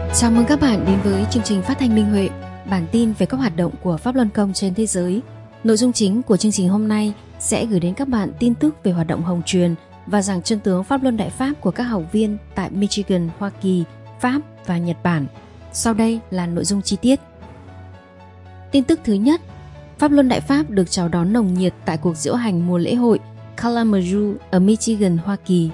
Chào mừng các bạn đến với chương trình phát thanh Minh Huệ, bản tin về các hoạt động của Pháp Luân Công trên thế giới. Nội dung chính của chương trình hôm nay sẽ gửi đến các bạn tin tức về hoạt động hồng truyền và giảng chân tướng Pháp Luân Đại Pháp của các học viên tại Michigan, Hoa Kỳ, Pháp và Nhật Bản. Sau đây là nội dung chi tiết. Tin tức thứ nhất, Pháp Luân Đại Pháp được chào đón nồng nhiệt tại cuộc diễu hành mùa lễ hội Kalamazoo ở Michigan, Hoa Kỳ.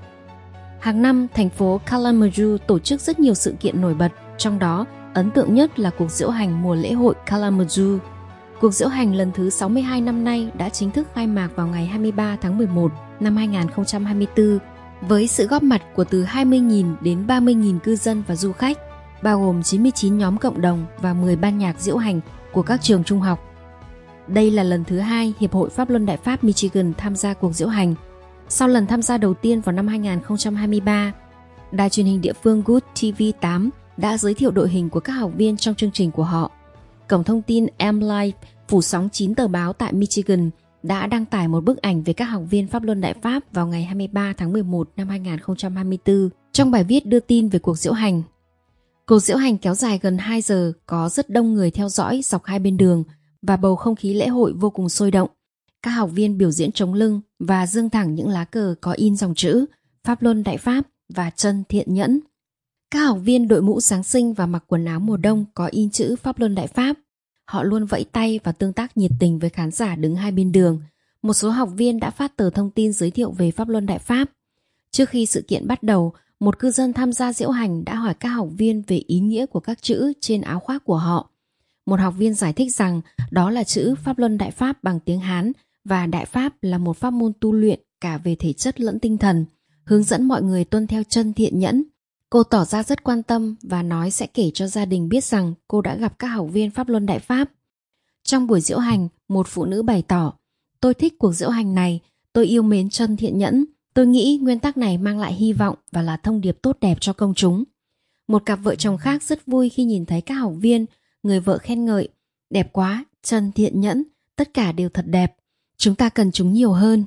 Hàng năm, thành phố Kalamazoo tổ chức rất nhiều sự kiện nổi bật, trong đó ấn tượng nhất là cuộc diễu hành mùa lễ hội Kalamazoo. Cuộc diễu hành lần thứ 62 năm nay đã chính thức khai mạc vào ngày 23 tháng 11 năm 2024 với sự góp mặt của từ 20.000 đến 30.000 cư dân và du khách, bao gồm 99 nhóm cộng đồng và 10 ban nhạc diễu hành của các trường trung học. Đây là lần thứ 2 Hiệp hội Pháp Luân Đại Pháp Michigan tham gia cuộc diễu hành. Sau lần tham gia đầu tiên vào năm 2023, đài truyền hình địa phương Good TV 8 đã giới thiệu đội hình của các học viên trong chương trình của họ. Cổng thông tin M-Live phủ sóng 9 tờ báo tại Michigan đã đăng tải một bức ảnh về các học viên Pháp Luân Đại Pháp vào ngày 23 tháng 11 năm 2024 trong bài viết đưa tin về cuộc diễu hành. Cuộc diễu hành kéo dài gần 2 giờ, có rất đông người theo dõi dọc hai bên đường và bầu không khí lễ hội vô cùng sôi động. Các học viên biểu diễn chống lưng và giương thẳng những lá cờ có in dòng chữ Pháp Luân Đại Pháp và Chân Thiện Nhẫn. Các học viên đội mũ Giáng sinh và mặc quần áo mùa đông có in chữ Pháp Luân Đại Pháp. Họ luôn vẫy tay và tương tác nhiệt tình với khán giả đứng hai bên đường. Một số học viên đã phát tờ thông tin giới thiệu về Pháp Luân Đại Pháp. Trước khi sự kiện bắt đầu, một cư dân tham gia diễu hành đã hỏi các học viên về ý nghĩa của các chữ trên áo khoác của họ. Một học viên giải thích rằng đó là chữ Pháp Luân Đại Pháp bằng tiếng Hán và Đại Pháp là một pháp môn tu luyện cả về thể chất lẫn tinh thần, hướng dẫn mọi người tuân theo chân thiện nhẫn. Cô tỏ ra rất quan tâm và nói sẽ kể cho gia đình biết rằng cô đã gặp các học viên Pháp Luân Đại Pháp. Trong buổi diễu hành, một phụ nữ bày tỏ: "Tôi thích cuộc diễu hành này, tôi yêu mến chân thiện nhẫn. Tôi nghĩ nguyên tắc này mang lại hy vọng và là thông điệp tốt đẹp cho công chúng." Một cặp vợ chồng khác rất vui khi nhìn thấy các học viên. Người vợ khen ngợi: "Đẹp quá, chân thiện nhẫn, tất cả đều thật đẹp. Chúng ta cần chúng nhiều hơn."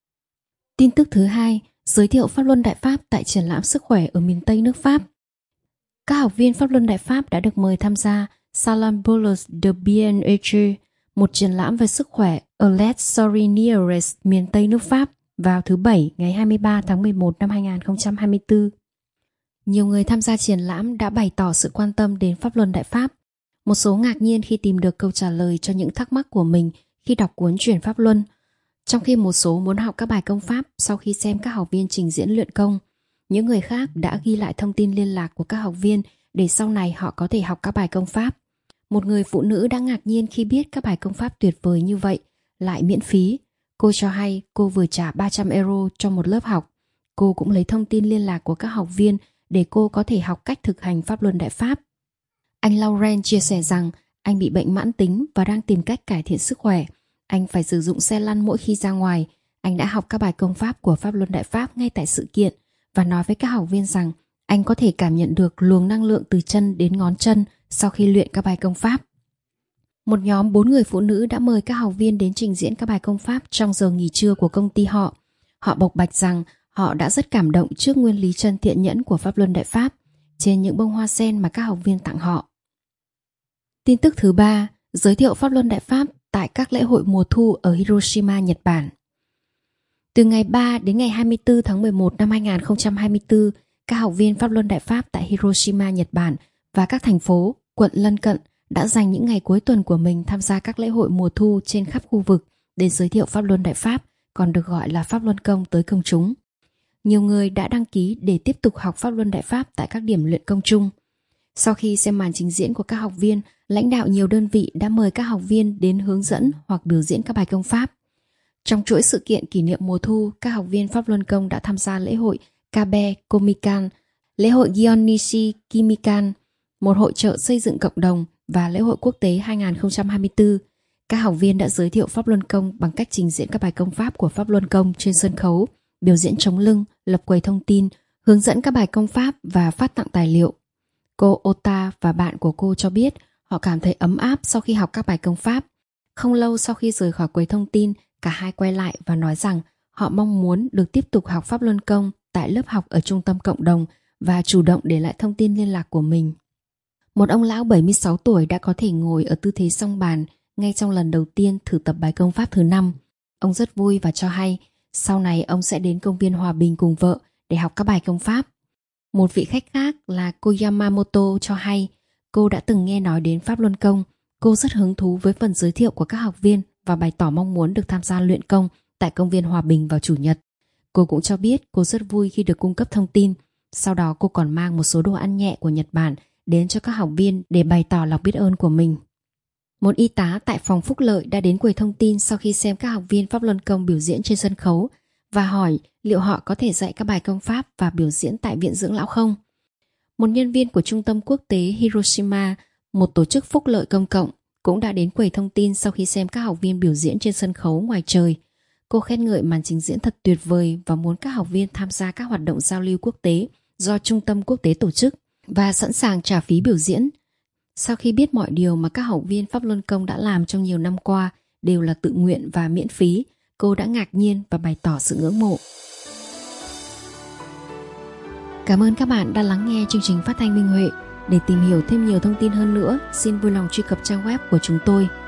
Tin tức thứ hai, giới thiệu Pháp Luân Đại Pháp tại triển lãm sức khỏe ở miền Tây nước Pháp. Các học viên Pháp Luân Đại Pháp đã được mời tham gia Salon Bourse de Bien-être, một triển lãm về sức khỏe ở Les Sorinières, miền Tây nước Pháp vào thứ Bảy ngày 23 tháng 11 năm 2024. Nhiều người tham gia triển lãm đã bày tỏ sự quan tâm đến Pháp Luân Đại Pháp. Một số ngạc nhiên khi tìm được câu trả lời cho những thắc mắc của mình khi đọc cuốn Chuyển Pháp Luân, trong khi một số muốn học các bài công pháp sau khi xem các học viên trình diễn luyện công. Những người khác đã ghi lại thông tin liên lạc của các học viên để sau này họ có thể học các bài công pháp. Một người phụ nữ đã ngạc nhiên khi biết các bài công pháp tuyệt vời như vậy lại miễn phí. Cô cho hay cô vừa trả 300 euro cho một lớp học. Cô cũng lấy thông tin liên lạc của các học viên để cô có thể học cách thực hành Pháp Luân Đại Pháp. Anh Lauren chia sẻ rằng anh bị bệnh mãn tính và đang tìm cách cải thiện sức khỏe. Anh phải sử dụng xe lăn mỗi khi ra ngoài. Anh đã học các bài công pháp của Pháp Luân Đại Pháp ngay tại sự kiện và nói với các học viên rằng anh có thể cảm nhận được luồng năng lượng từ chân đến ngón chân sau khi luyện các bài công pháp. Một nhóm 4 người phụ nữ đã mời các học viên đến trình diễn các bài công pháp trong giờ nghỉ trưa của công ty họ. Họ bộc bạch rằng họ đã rất cảm động trước nguyên lý chân thiện nhẫn của Pháp Luân Đại Pháp trên những bông hoa sen mà các học viên tặng họ. Tin tức thứ ba, giới thiệu Pháp Luân Đại Pháp tại các lễ hội mùa thu ở Hiroshima, Nhật Bản. Từ ngày 3 đến ngày 24 tháng 11 năm 2024, các học viên Pháp Luân Đại Pháp tại Hiroshima, Nhật Bản và các thành phố, quận lân cận đã dành những ngày cuối tuần của mình tham gia các lễ hội mùa thu trên khắp khu vực để giới thiệu Pháp Luân Đại Pháp, còn được gọi là Pháp Luân Công, tới công chúng. Nhiều người đã đăng ký để tiếp tục học Pháp Luân Đại Pháp tại các điểm luyện công chung. Sau khi xem màn trình diễn của các học viên, lãnh đạo nhiều đơn vị đã mời các học viên đến hướng dẫn hoặc biểu diễn các bài công pháp. Trong chuỗi sự kiện kỷ niệm mùa thu, các học viên Pháp Luân Công đã tham gia lễ hội Kabe Komikan, lễ hội Gionishi Kimikan, một hội chợ xây dựng cộng đồng và lễ hội quốc tế 2024. Các học viên đã giới thiệu Pháp Luân Công bằng cách trình diễn các bài công pháp của Pháp Luân Công trên sân khấu, biểu diễn chống lưng, lập quầy thông tin, hướng dẫn các bài công pháp và phát tặng tài liệu. Cô Ota và bạn của cô cho biết họ cảm thấy ấm áp sau khi học các bài công pháp. Không lâu sau khi rời khỏi quầy thông tin, cả hai quay lại và nói rằng họ mong muốn được tiếp tục học Pháp Luân Công tại lớp học ở trung tâm cộng đồng và chủ động để lại thông tin liên lạc của mình. Một ông lão 76 tuổi đã có thể ngồi ở tư thế song bàn ngay trong lần đầu tiên thử tập bài công pháp thứ 5. Ông rất vui và cho hay sau này ông sẽ đến công viên Hòa Bình cùng vợ để học các bài công pháp. Một vị khách khác là cô Yamamoto cho hay cô đã từng nghe nói đến Pháp Luân Công. Cô rất hứng thú với phần giới thiệu của các học viên và bày tỏ mong muốn được tham gia luyện công tại công viên Hòa Bình vào Chủ nhật. Cô cũng cho biết cô rất vui khi được cung cấp thông tin. Sau đó cô còn mang một số đồ ăn nhẹ của Nhật Bản đến cho các học viên để bày tỏ lòng biết ơn của mình. Một y tá tại phòng phúc lợi đã đến quầy thông tin sau khi xem các học viên Pháp Luân Công biểu diễn trên sân khấu và hỏi liệu họ có thể dạy các bài công pháp và biểu diễn tại viện dưỡng lão không. Một nhân viên của Trung tâm Quốc tế Hiroshima, một tổ chức phúc lợi công cộng, cũng đã đến quầy thông tin sau khi xem các học viên biểu diễn trên sân khấu ngoài trời. Cô khen ngợi màn trình diễn thật tuyệt vời và muốn các học viên tham gia các hoạt động giao lưu quốc tế do Trung tâm Quốc tế tổ chức và sẵn sàng trả phí biểu diễn. Sau khi biết mọi điều mà các học viên Pháp Luân Công đã làm trong nhiều năm qua đều là tự nguyện và miễn phí, cô đã ngạc nhiên và bày tỏ sự ngưỡng mộ. Cảm ơn các bạn đã lắng nghe chương trình phát thanh Minh Huệ. Để tìm hiểu thêm nhiều thông tin hơn nữa, xin vui lòng truy cập trang web của chúng tôi